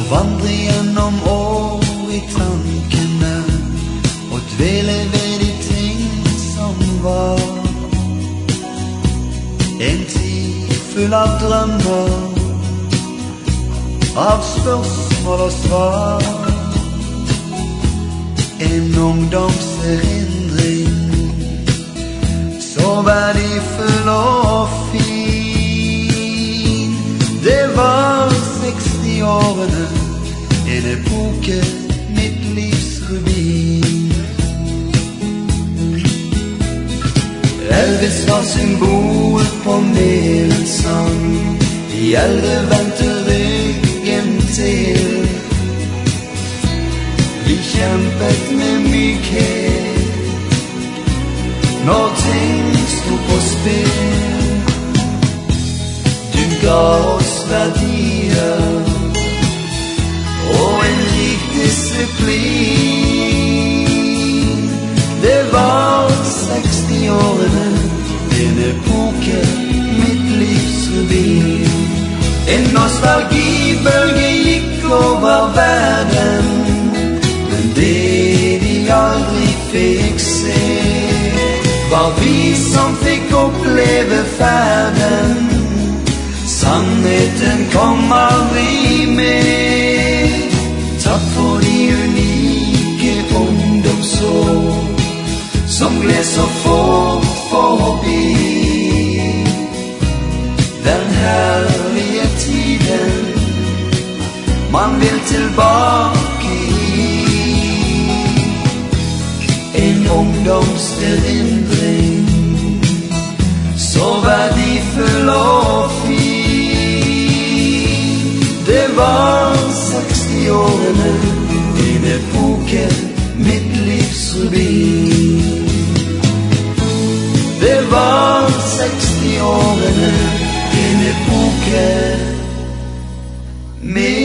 vandre gjennom år i tankene og dvele ved de ting som var. En tid full av drømmer, av spørsmål og svar. En ungdomserindring, så verdifull og fin. Det var 60-årene, en epoke, mitt livs rubin. Elvis var symbol på melens sang. De eldre vendte ryggen til. Vi kjempet med mykhet når ting sto på spill. Du ga oss verdier og en rik disiplin. Det var 60-årene, en epoke, mitt livs rubin. En nostalgibølge gikk over verden, men det de aldri fikk se, var vi som fikk oppleve ferden. Sannheten kom aldri med. Takk for de unike ungdomsår som gled så fort forbi. Den herlige tiden man vil tilbake i. En ungdomserindring, så verdifull og fin. Det var 60-årene, en epoke, mitt livs rubin. Det var 60-årene, en epoke, mitt